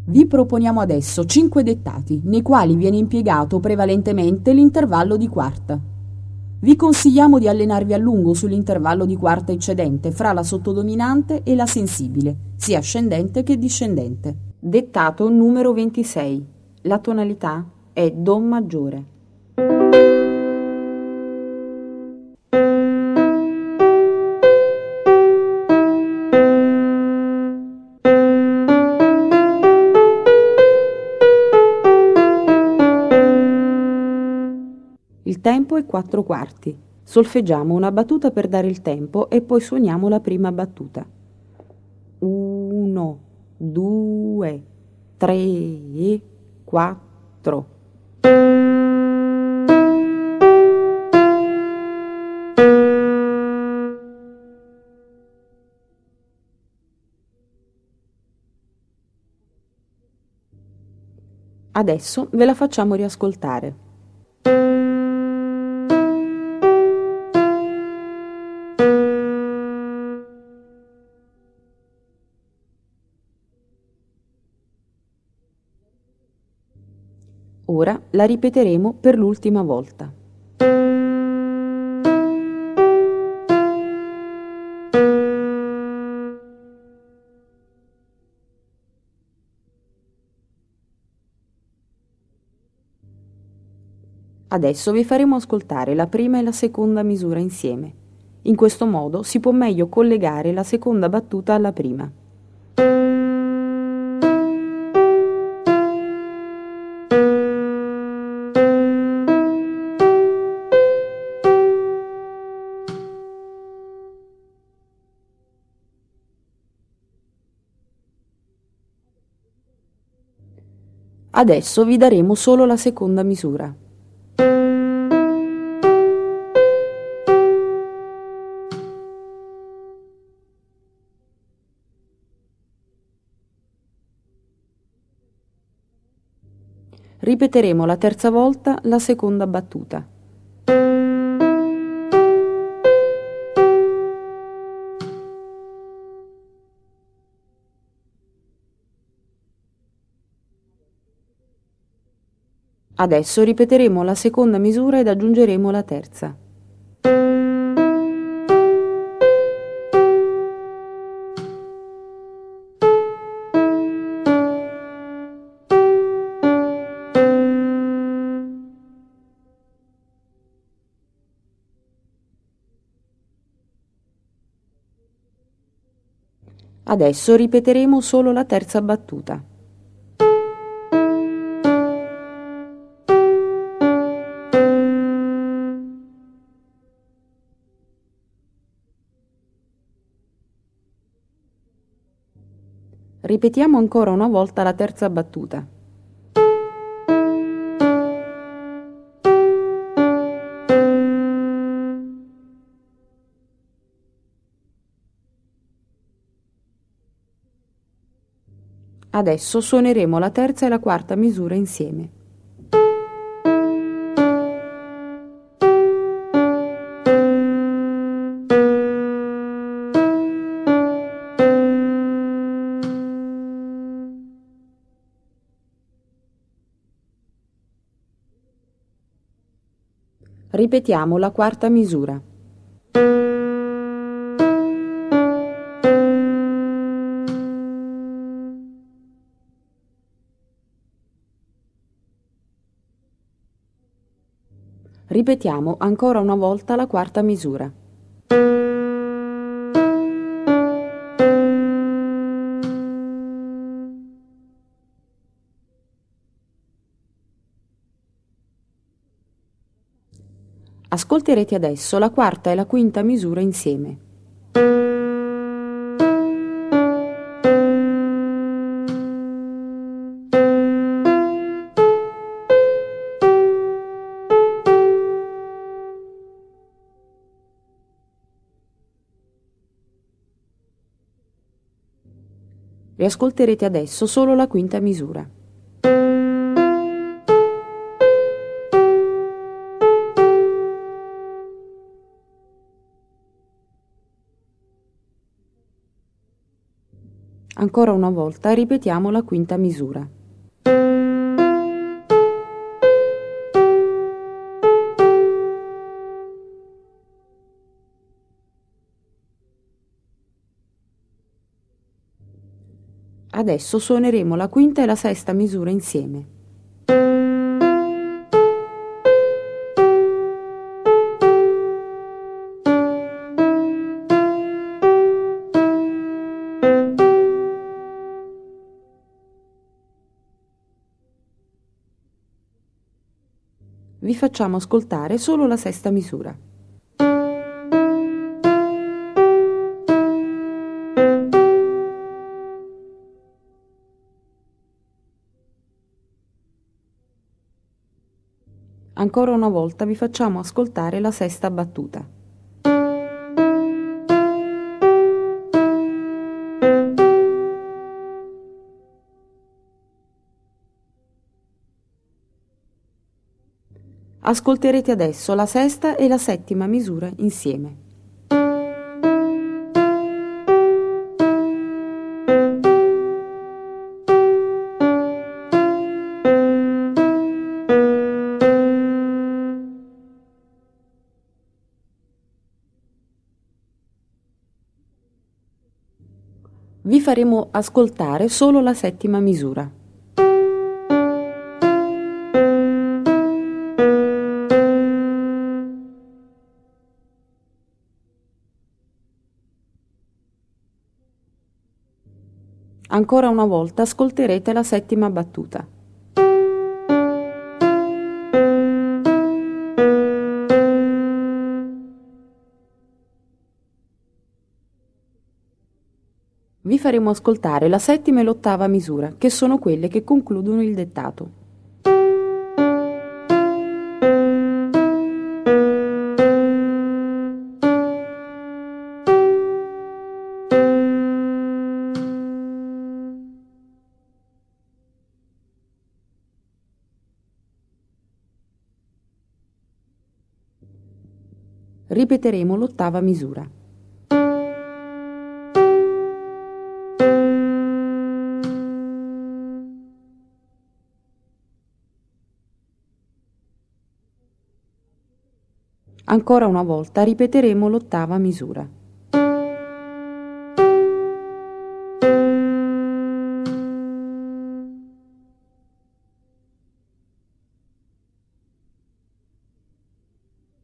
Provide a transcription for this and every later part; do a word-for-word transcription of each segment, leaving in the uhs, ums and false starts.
Vi proponiamo adesso cinque dettati, nei quali viene impiegato prevalentemente l'intervallo di quarta. Vi consigliamo di allenarvi a lungo sull'intervallo di quarta eccedente fra la sottodominante e la sensibile, sia ascendente che discendente. Dettato numero ventisei. La tonalità è Do maggiore. Il tempo è quattro quarti. Solfeggiamo una battuta per dare il tempo e poi suoniamo la prima battuta. uno, due, tre, quattro. Adesso ve la facciamo riascoltare. Ora la ripeteremo per l'ultima volta. Adesso vi faremo ascoltare la prima e la seconda misura insieme. In questo modo si può meglio collegare la seconda battuta alla prima. Adesso vi daremo solo la seconda misura. Ripeteremo la terza volta la seconda battuta. Adesso ripeteremo la seconda misura ed aggiungeremo la terza. Adesso ripeteremo solo la terza battuta. Ripetiamo ancora una volta la terza battuta. Adesso suoneremo la terza e la quarta misura insieme. Ripetiamo la quarta misura. Ripetiamo ancora una volta la quarta misura. Ascolterete adesso la quarta e la quinta misura insieme. Riascolterete adesso solo la quinta misura. Ancora una volta ripetiamo la quinta misura. Adesso suoneremo la quinta e la sesta misura insieme. Vi facciamo ascoltare solo la sesta misura. Ancora una volta vi facciamo ascoltare la sesta battuta. Ascolterete adesso la sesta e la settima misura insieme. Vi faremo ascoltare solo la settima misura. Ancora una volta ascolterete la settima battuta. Vi faremo ascoltare la settima e l'ottava misura, che sono quelle che concludono il dettato. Ripeteremo l'ottava misura. Ancora una volta ripeteremo l'ottava misura.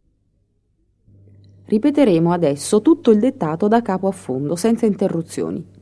Ripeteremo adesso tutto il dettato da capo a fondo, senza interruzioni.